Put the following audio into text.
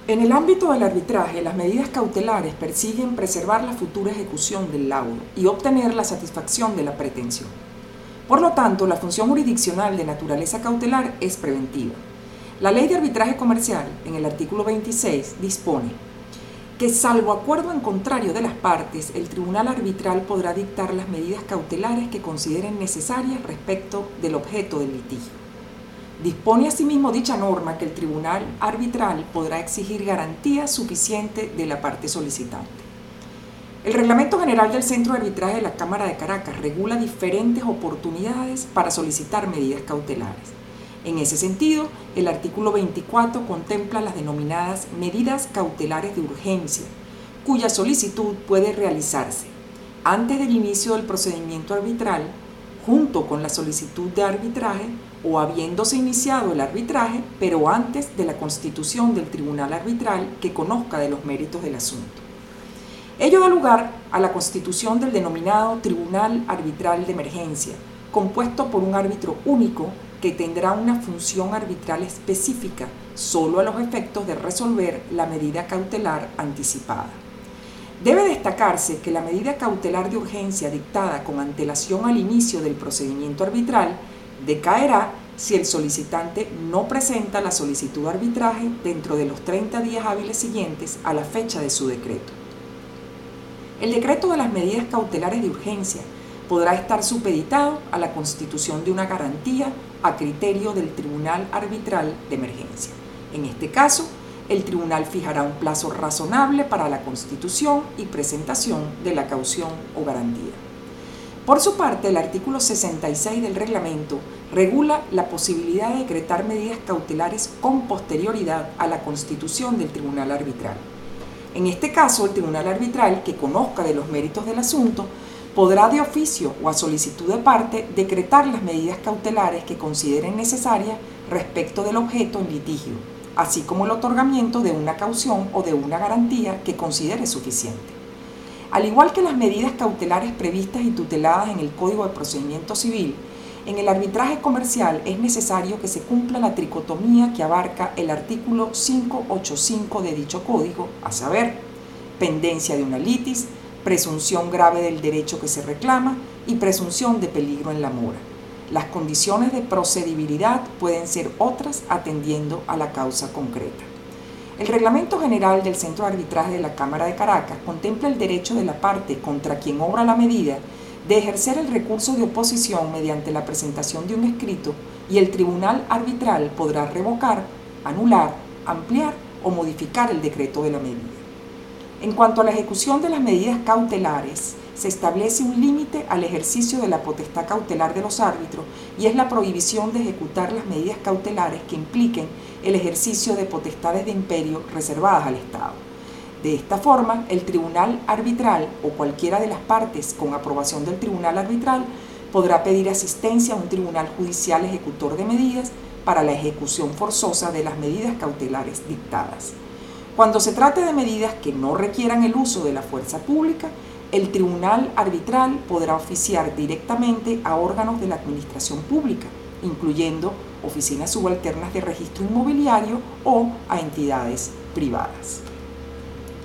En el ámbito del arbitraje, las medidas cautelares persiguen preservar la futura ejecución del laudo y obtener la satisfacción de la pretensión. Por lo tanto, la función jurisdiccional de naturaleza cautelar es preventiva. La Ley de Arbitraje Comercial, en el artículo 26, dispone que, salvo acuerdo en contrario de las partes, el tribunal arbitral podrá dictar las medidas cautelares que consideren necesarias respecto del objeto del litigio. Dispone asimismo dicha norma que el tribunal arbitral podrá exigir garantía suficiente de la parte solicitante. El Reglamento General del Centro de Arbitraje de la Cámara de Caracas regula diferentes oportunidades para solicitar medidas cautelares. En ese sentido, el artículo 24 contempla las denominadas medidas cautelares de urgencia, cuya solicitud puede realizarse antes del inicio del procedimiento arbitral, junto con la solicitud de arbitraje, o habiéndose iniciado el arbitraje, pero antes de la constitución del tribunal arbitral que conozca de los méritos del asunto. Ello da lugar a la constitución del denominado Tribunal Arbitral de Emergencia, compuesto por un árbitro único que tendrá una función arbitral específica solo a los efectos de resolver la medida cautelar anticipada. Debe destacarse que la medida cautelar de urgencia dictada con antelación al inicio del procedimiento arbitral decaerá si el solicitante no presenta la solicitud de arbitraje dentro de los 30 días hábiles siguientes a la fecha de su decreto. El decreto de las medidas cautelares de urgencia podrá estar supeditado a la constitución de una garantía a criterio del Tribunal Arbitral de Emergencia. En este caso, el tribunal fijará un plazo razonable para la constitución y presentación de la caución o garantía. Por su parte, el artículo 66 del reglamento regula la posibilidad de decretar medidas cautelares con posterioridad a la constitución del tribunal arbitral. En este caso, el tribunal arbitral, que conozca de los méritos del asunto, podrá de oficio o a solicitud de parte decretar las medidas cautelares que consideren necesarias respecto del objeto en litigio, así como el otorgamiento de una caución o de una garantía que considere suficiente. Al igual que las medidas cautelares previstas y tuteladas en el Código de Procedimiento Civil, en el arbitraje comercial es necesario que se cumpla la tricotomía que abarca el artículo 585 de dicho código, a saber, pendencia de una litis, presunción grave del derecho que se reclama y presunción de peligro en la mora. Las condiciones de procedibilidad pueden ser otras atendiendo a la causa concreta. El Reglamento General del Centro de Arbitraje de la Cámara de Caracas contempla el derecho de la parte contra quien obra la medida de ejercer el recurso de oposición mediante la presentación de un escrito, y el tribunal arbitral podrá revocar, anular, ampliar o modificar el decreto de la medida. En cuanto a la ejecución de las medidas cautelares, se establece un límite al ejercicio de la potestad cautelar de los árbitros, y es la prohibición de ejecutar las medidas cautelares que impliquen el ejercicio de potestades de imperio reservadas al Estado. De esta forma, el tribunal arbitral o cualquiera de las partes con aprobación del tribunal arbitral podrá pedir asistencia a un tribunal judicial ejecutor de medidas para la ejecución forzosa de las medidas cautelares dictadas. Cuando se trate de medidas que no requieran el uso de la fuerza pública, el tribunal arbitral podrá oficiar directamente a órganos de la administración pública, incluyendo oficinas subalternas de registro inmobiliario, o a entidades privadas.